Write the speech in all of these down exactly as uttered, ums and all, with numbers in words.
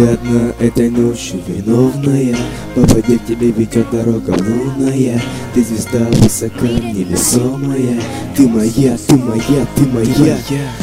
Ты одна этой ночью виновная, по воде к тебе ведет дорога лунная. Ты звезда высока, невесомая. Ты моя, ты моя, ты моя.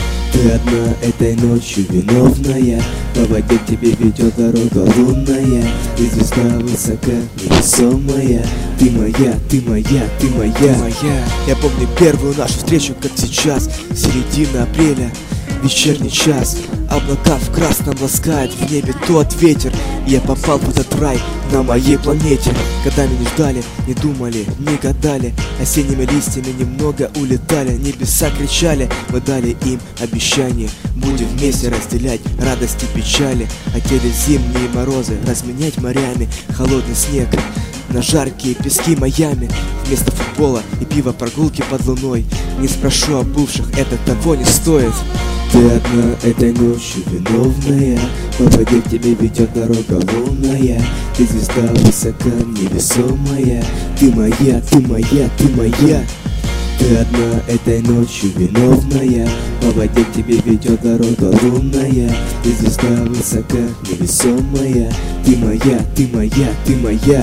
Ты одна этой ночью виновная, по воде к тебе ведет дорога лунная. Ты звезда высока, невесомая. Ты моя, ты моя, ты моя, моя. Я помню первую нашу встречу, как сейчас, середина апреля, вечерний час. Облака в красном ласкают, в небе тот ветер, и я попал в этот рай на моей планете. Годами не ждали, не думали, не гадали, осенними листьями немного улетали. Небеса кричали, мы дали им обещание: будем вместе разделять радости и печали. Хотели зимние морозы разменять морями, холодный снег на жаркие пески Майами. Вместо футбола и пива прогулки под луной. Не спрошу о бывших, это того не стоит. Ты одна этой ночью виновная, по воде к тебе ведет дорога лунная. Ты звезда высока, невесомая. Ты моя, ты моя, ты моя. Ты одна этой ночью виновная, по воде к тебе ведет дорога лунная. Ты звезда высока, невесомая. Ты моя, ты моя, ты моя.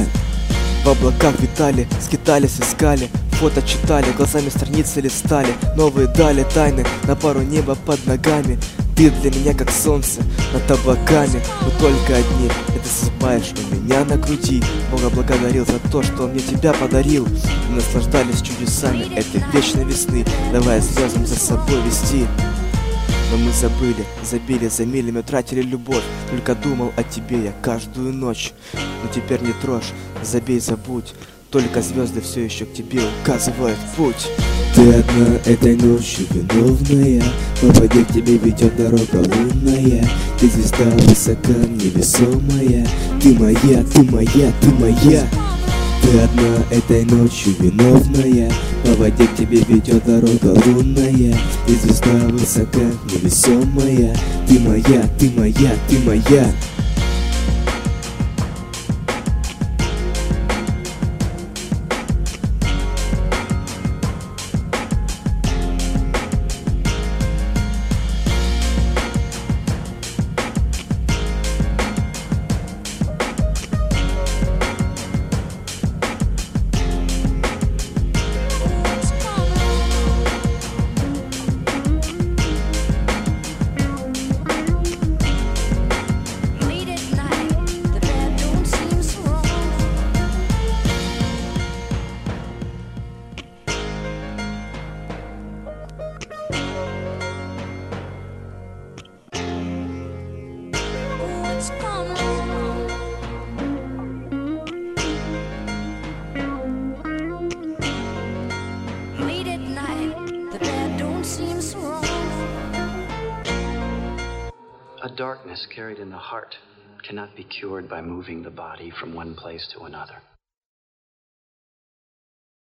В облаках витали, скитались, искали, фото читали, глазами страницы листали. Новые дали тайны, на пару неба под ногами. Ты для меня как солнце над облаками. Мы только одни, это засыпаешь у меня на груди. Бога благодарил за то, что он мне тебя подарил. Мы наслаждались чудесами этой вечной весны, давая звездам за собой вести. Но мы забыли, забили, за милями утратили любовь. Только думал о тебе я каждую ночь. Но теперь не трожь, забей, забудь. Только звезды все еще к тебе указывают путь. Ты одна этой ночью виновная, по воде к тебе ведет дорога лунная. Ты звезда высока, невесомая. Ты моя, ты моя, ты моя. Ты одна этой ночью виновная, по воде к тебе ведет дорога лунная. Ты звезда высока, невесомая. Ты моя, ты моя, ты моя. A darkness carried in the heart cannot be cured by moving the body from one place to another.